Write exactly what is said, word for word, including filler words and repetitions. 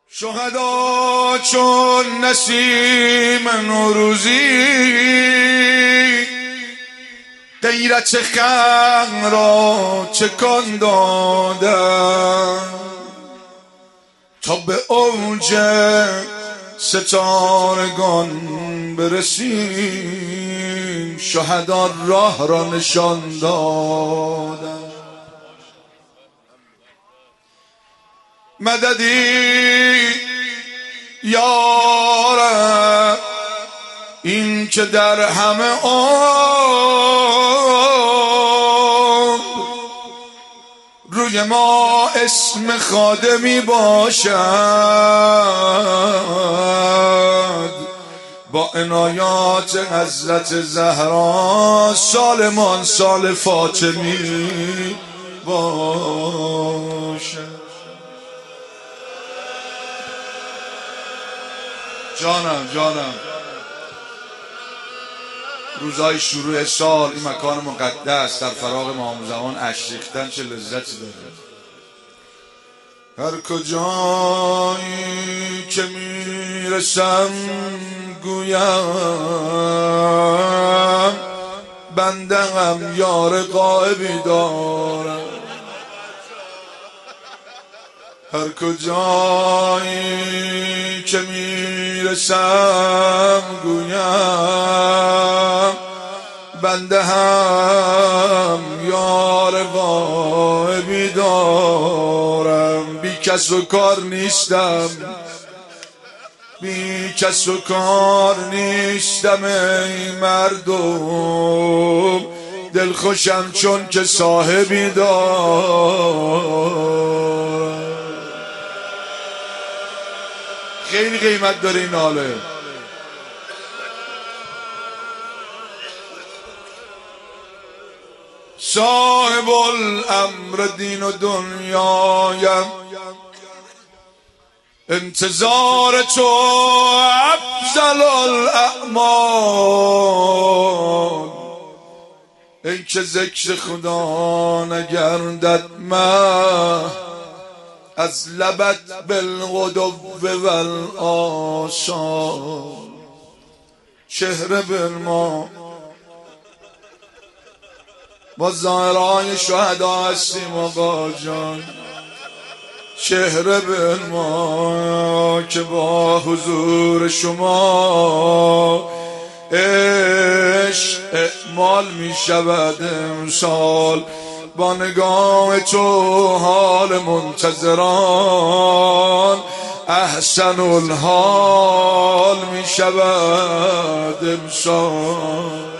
شهدا چون نسیم نوروزی غیرت خلق را چکان دادن تا به اوج ستارگان برسیم. شهدا راه را نشان دادن. مددی یا رب این که در همه عمر روی ما اسم خادمی باشد، با عنایات حضرت زهرا سالمان سال فاطمی باشد. جانم جانم روزهای شروع سال این مکان مقدس در فراغ امام زمان اشک ریختن چه لذتی داره. هر کجایی که میرسم گویم بنده هم یار غایبی دارم. هر کجایی که میرسم گویم بنده هم یار غایبی دارم. بی کس و کار نیستم، بی کس و کار نیستم ای مردم، دلخوشم چون که صاحبی دارم. خیلی قیمت داره این ناله. صاحب الامر دین و دنیایم، انتظار تو افضل الاعمال. ای که ذکر خدا نگردد من از لبت بالغدو والآصال. چهره بنما با ظاهرهای شهدا هستیم آقا جان. چهره بنما که با حضور شما عشق اعمال می شود امسال. با نگاه تو حال منتظران احسن الحال می شود امسال.